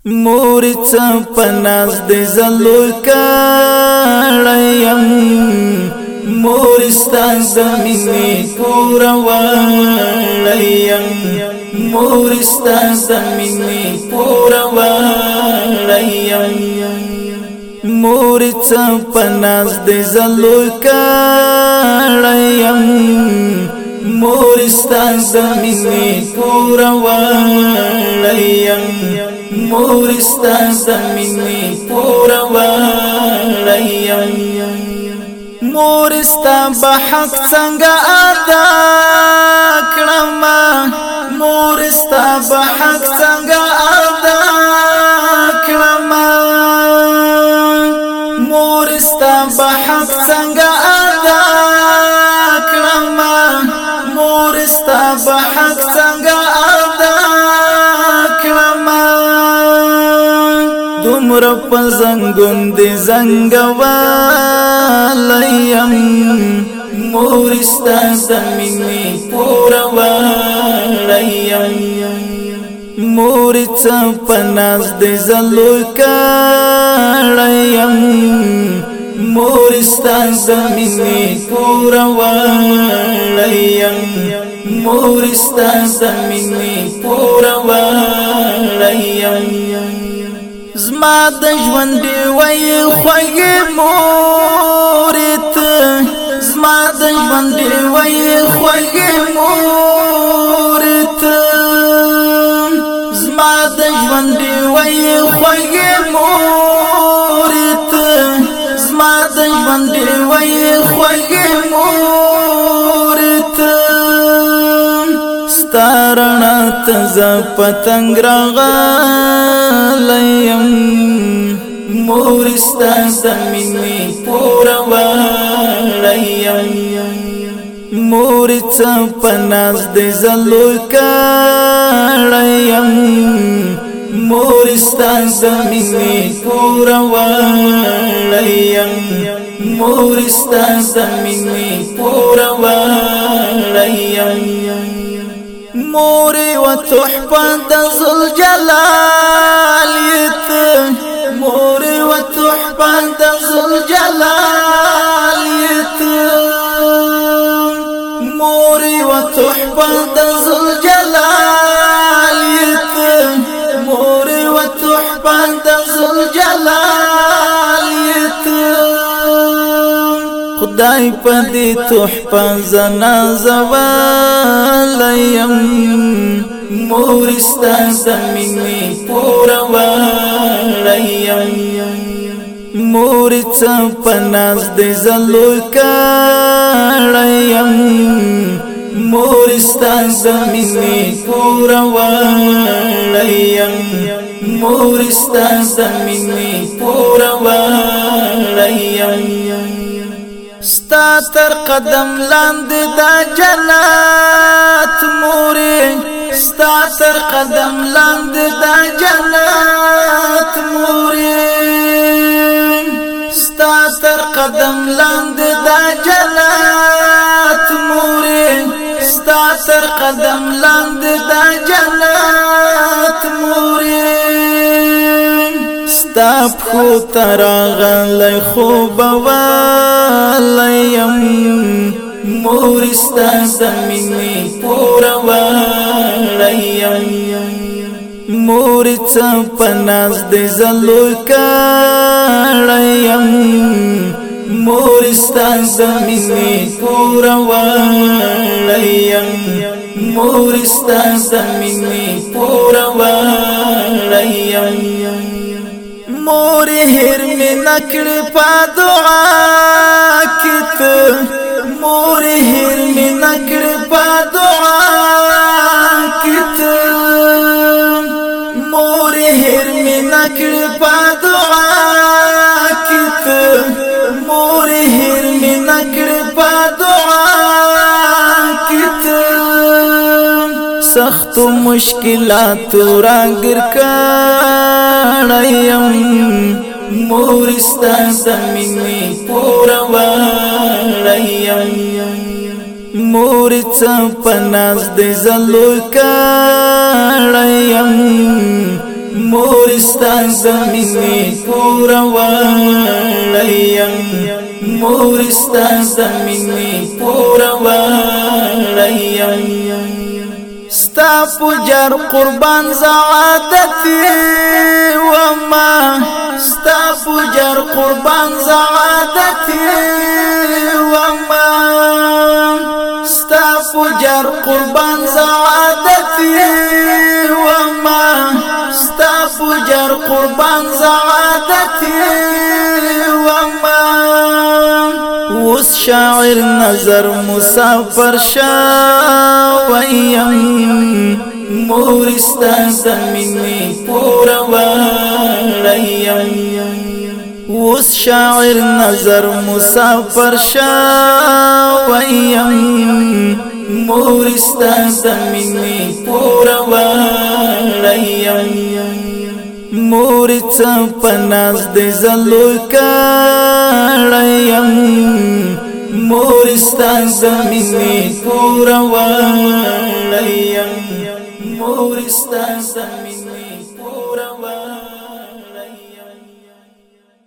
مورې څه په ناز دې زلو کړیم مورې ستا د مینې پوره وړیم مورې ستا د مینې پوره وړیم مورې څه په ناز دې زلو کړیم مورې ستا د مینې پوره وړیم مورې ستا د مینې پوره وړیم مورې ستا به حق څنګه ادا کړم مورې ستا به حق څنګه ادا کړم مورې ستا به حق څنګه ادا کړم مورې ستا به حق څنګه ادا کړم دومره په زنګون دې زنګوالیم مورې ستا د مینې پوره وړیم مورې څه په ناز دې زلو کړیم مورې ستا د مینې پوره وړیم مورې ستا د مینې پوره وړیم زما د ژوند ډیوې خوږې مورې ته زما د ژوند ډیوې خوږې مورې ته زما د ژوند ډیوې خوږې مورې ته زما د ژوند ډیوې خوږې مورې ته ستا رڼا ته زه پتنګ راغلی مورې ستا د مینې پوره وړیم مورې څه په ناز دې زلو کړیم مورې ستا د مینې پوره وړیم مورې ستا د مینې پوره وړیم مورې و تحفه د ذوالجلال مورې و تحفه د ذوالجلال مورې و تحفه د ذوالجلال مورې و تحفه د ذوالجلال خدای په دې تحفه زنا زوالیم مورې ستا د مینې پوره وړیم مورې څه په ناز دې زلو کړیم مورې ستا د مینې پوره وړیم مورې ستا د مینې پوره وړیم ستا تر قدم لاندې دا جنت مورې ستا تر قدم لاندې دا جنت مورې ستا تر قدم لاندې دا جنت مورې ستا تر قدم لاندې دا جنت مورې ستا پښو ته راغلی خوب والیم مورې ستا د مینې پوره وړیم مورې څه په ناز دې زلو کړیم مورې ستا د مینې پوره وړیم مورې ستا د مینې پوره وړیم مورې هېر مې نکړې په دعا کې ته مورې هېر مې نکړې په دعا کې ته مورې هېر مې نکړې په دعا کې ته مورې هېر مې نکړې په دعا کې ته سختو مشکلاتو راګر کړیم مورې ستا د مینې پوره وړیم مورې څه په ناز دې زلو کړیم مورستان زمینی پورا وړیم مورستان زمینی پورا وړیم ستا پجر قربان زعادتی وما ستا پجر قربان زعادتی وما ستا پجر قربان زعادتی وما ستا پجر قربان زعادتی وما وس شاعر نظر مسافر شاویم مورستان زمینی پورا وړیم وس شاعر نظر مسافر شاویم مورستان زمینی پورا وړیم مورڅ پناز دې زلو کړیم مورستان زمینی پورا وړیم مورستان زمینی